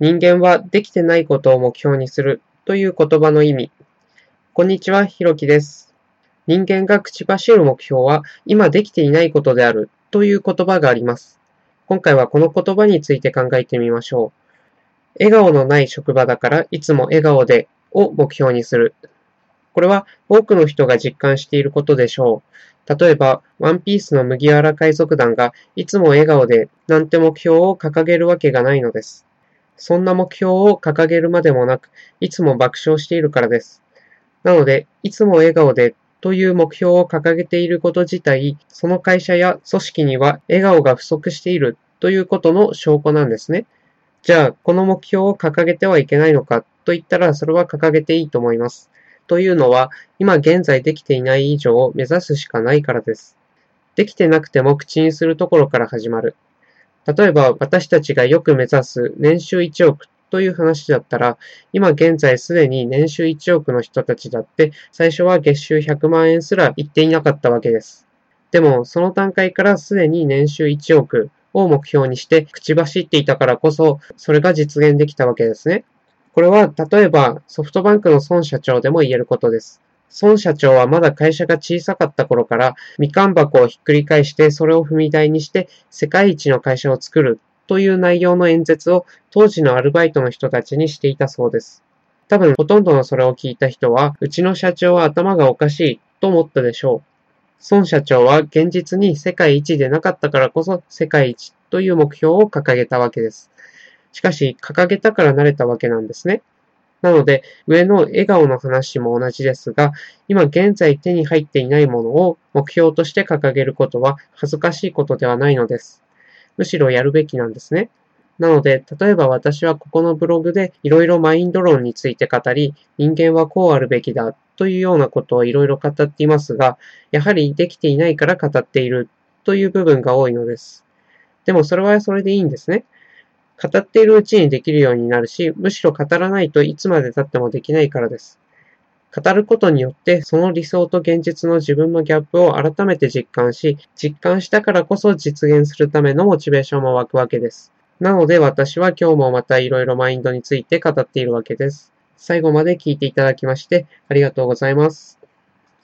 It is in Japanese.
人間はできてないことを目標にするという言葉の意味。こんにちは、ひろきです。人間が口走る目標は今できていないことであるという言葉があります。今回はこの言葉について考えてみましょう。笑顔のない職場だからいつも笑顔でを目標にする。これは多くの人が実感していることでしょう。例えば、ワンピースの麦わら海賊団がいつも笑顔でなんて目標を掲げるわけがないのです。そんな目標を掲げるまでもなく、いつも爆笑しているからです。なので、いつも笑顔でという目標を掲げていること自体、その会社や組織には笑顔が不足しているということの証拠なんですね。じゃあ、この目標を掲げてはいけないのかと言ったら、それは掲げていいと思います。というのは、今現在できていない以上目指すしかないからです。できてなくても口にするところから始まる。例えば、私たちがよく目指す年収1億という話だったら、今現在すでに年収1億の人たちだって、最初は月収100万円すら言っていなかったわけです。でも、その段階からすでに年収1億を目標にして口走っていたからこそ、それが実現できたわけですね。これは、例えば、ソフトバンクの孫社長でも言えることです。孫社長はまだ会社が小さかった頃から、みかん箱をひっくり返して、それを踏み台にして、世界一の会社を作るという内容の演説を当時のアルバイトの人たちにしていたそうです。多分、ほとんどのそれを聞いた人は、うちの社長は頭がおかしいと思ったでしょう。孫社長は現実に世界一でなかったからこそ、世界一という目標を掲げたわけです。しかし、掲げたから慣れたわけなんですね。なので、上の笑顔の話も同じですが、今現在手に入っていないものを目標として掲げることは恥ずかしいことではないのです。むしろやるべきなんですね。なので、例えば私はここのブログでいろいろマインド論について語り、人間はこうあるべきだというようなことをいろいろ語っていますが、やはりできていないから語っているという部分が多いのです。でもそれはそれでいいんですね。語っているうちにできるようになるし、むしろ語らないといつまで経ってもできないからです。語ることによって、その理想と現実の自分のギャップを改めて実感し、実感したからこそ実現するためのモチベーションも湧くわけです。なので私は今日もまたいろいろマインドについて語っているわけです。最後まで聞いていただきましてありがとうございます。